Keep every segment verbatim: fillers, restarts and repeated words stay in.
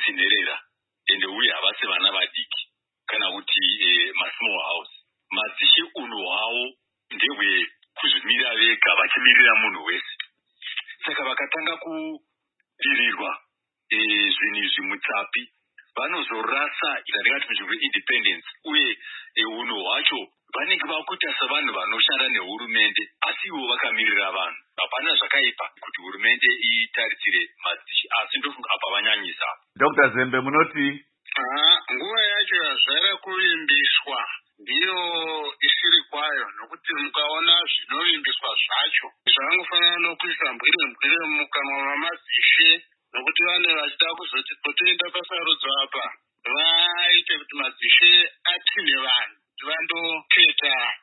sinherera ende uye havasi vana vadiki kana kuti eh, masmall house. Madzishe uno hwavo ndewe kuzvimirira vega vachimirira munhu wese. Saka vakatanga kudirirwa eh, zvinhu zvimutsapi vanozorasa itakati muchirwe independence uye eh, uno hwacho vanenge vakuita sevanhu vanoshanda nehurumende asi ivo vakamirira vanhu. Hapana zvakaipa kuti hurumende itarisire madzishe asi ndofunga apa vanyanyisa. Doctor Zembe munoti Ah, nguva yacho yazvara kuvimbiswa ndiyo isiri kwayo, nokuti mukaona zvinovimbiswa zvacho zvangofanana nokuisa mbwire mbwire mukanwa mamadzishe, nokuti vane vachida kuzoti potoenda pasarudzo apa vaite kuti madzishe atine vanhu kuti vandoketa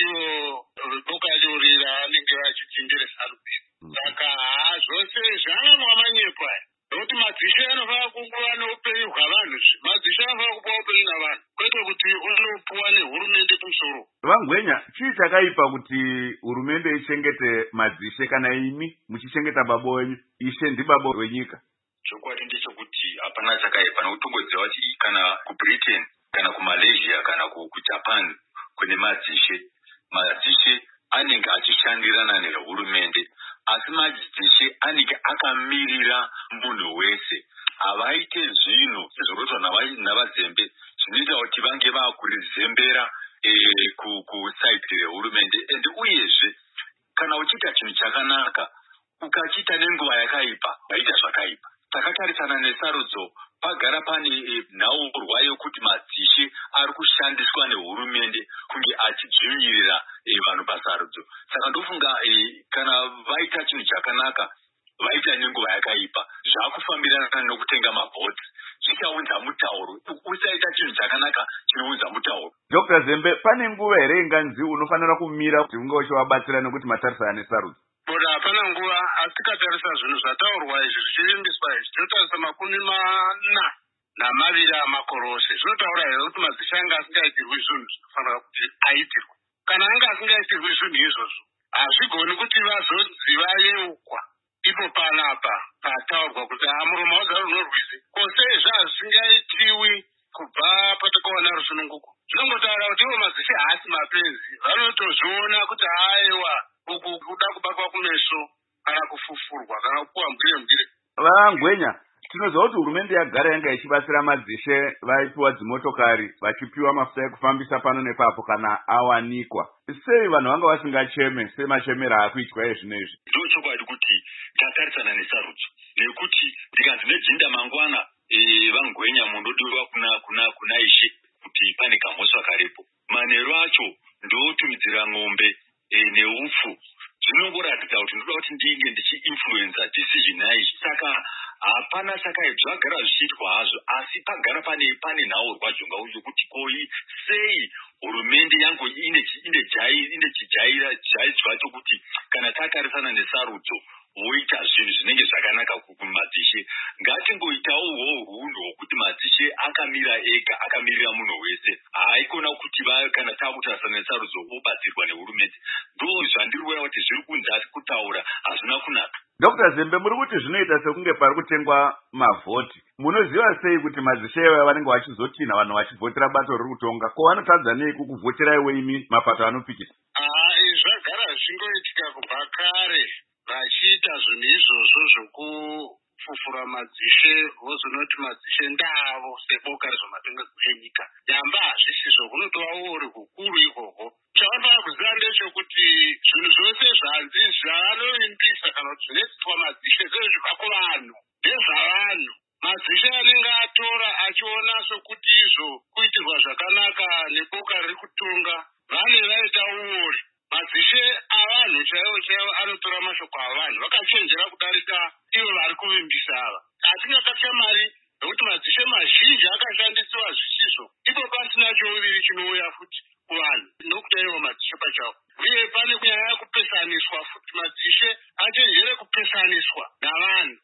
ivo boka rori ravanenge vachitindire sarudzo. Saka haa zvose zvanamwa manyepa nokuti madzishe anofanira kunguva neupenyu hwavanhu. Madzishe anofanira kupa upenyu navanhu kwete kuti unopuwa nehurumende kumusoro. Vangwenya, chii chakaipa kuti hurumende ichengete madzishe kana imi muchichengeta baba wenyu? Ishe ndibaba wenyika. Chokwadi ndechekuti hapana chakaipa nokutongoziva kuti kana kuBritain kana kuMalaysia kana kuJapan kune madzishe, madzishe anenge achishandirana nehurumende asi madzishe anenge akamirira munhu wese. Havaite zvinhu sezvinoitwa navazembe zvinoita kuti vange vakurizembera eh, kusaiti rehurumende. Ende uyezve kana uchiita chinhu chakanaka ukachiita nenguva yakaipa vaita zvakaipa. Takatarisana nesarudzo pagara pane eh, nhaurwa yokuti madzishe ari kushandiswa nehurumende kunge achidzvinyirira eh, vanhu pasarudzo. Saka ndofunga eh, kana vaita chinhu chakanaka vaita nenguva yakaipa zvakufambirana nokutenga mavhoti zvichaunza mutauro. Usaita chinhu chakanaka chinounza mutauro. Doctor Zembe, pane nguva here inganzi unofanira kumira kuti unge uchivabatsira nekuti matarisana nesarudzo? Bora hapana nguva asi tikatarisa zvinhu zvataurwa izvi zvichivimbiswa izvi tinotarisa makumi mana namaviri amakore ose. Zvinotaura here kuti madzishe anga asingaitirwi zvinhu zvinofanira kuti aitirwa. Kana anga asingaitirwi zvinhu izvozvo hazvigoni kuti vazonzi vayeukwa ipo panapa pataurwa kuti muromo wagara runorwizi kwose zvazvingaitiwi kubva patakaona rusununguko. Zvinongotaura kuti ivo madzishe haasi mapenzi, vanotozviona kuti aiwa uku kuda kubatwa kumeso kana kufufurwa kana kupuwa mbwire mbwire. Vangwenya, tinoziva kuti hurumende yagara yanga ichibatsira madzishe vaipiwa dzimotokari vachipiwa mafuta ekufambisa pano nepapo kana awanikwa. Sei vanhu vanga vasingacheme semachemera akuitwa ezvinezvi? Ndochokwadi kuti tatarisana nesarudzo nekuti ndikanzi nejinda mangwana e, Vangwenya munodiwa kuna kuna kuna ishe kuti pane kamhosva karepo. Manero acho ndotumidzira ng'ombe e, neupfu zvinongoratidza kuti ndoda kuti ndinge ndichi-influenza decision yaizvi. Saka hapana chakaipa zvagara zvichiitwa hazvo asi pagara pane pane nhaurwa jonga uyu kuti koi sei hurumende yangu ine ine jai ine chijaira chaidzwa chokuti kana tatarisana nesarudzo voita zvinhu zvinenge zvakanaka kumadzishe. Ngatingoitawo uwowo runhu hwokuti madzishe akamira ega akamirira munhu wese. Haikona kuti kana takutarisana nesarudzo vobatsirwa nehurumende. Ndo zvandiriona kuti zviri kunzi asi kutaura hazvina kunaka. Doctor Zembe, muri kuti zvinoita sekunge pari kutengwa mavhoti. Munoziva sei kuti madzishe aya vanenge vachizotina vanhu vachivhotera bato riri kutonga? Ko vanotadza nei kukuvhoterai imi mapato anopikisa? Ah, zvagara zvichingoitika kubva kare vachiita zvinhu izvozvo zvokufufura madzishe vozonoti madzishe ndavo seboka rezvematongerwo enyika. Nyamba hazvisizvo, kunotova uri kukuru ikoko. Chavanofanira kuziva ndechekuti zvinhu zvose zvanzi zvavanovimbisa kana kuti zvinoitwa madzishe zvezvibva kuvanhu ndezvavanhu. Madzishe anenge atora achiona sokuti izvo kuitirwa zvakanaka neboka riri kutonga vane vaita uori. Madzishe avanhu chaivo chaivo anotora mashoko avanhu vakachenjera kudarika ivo vari kuvimbisa ava. Hatingatapya mari nokuti madzishe mazhinji akashandisiwa zvisizvo ipo pasina chouviri chinouya futi kuvanhu nokuda ivo madzishe pachavo. Uye pane kunyanya kupesaniswa futi, madzishe achenjere kupesaniswa navanhu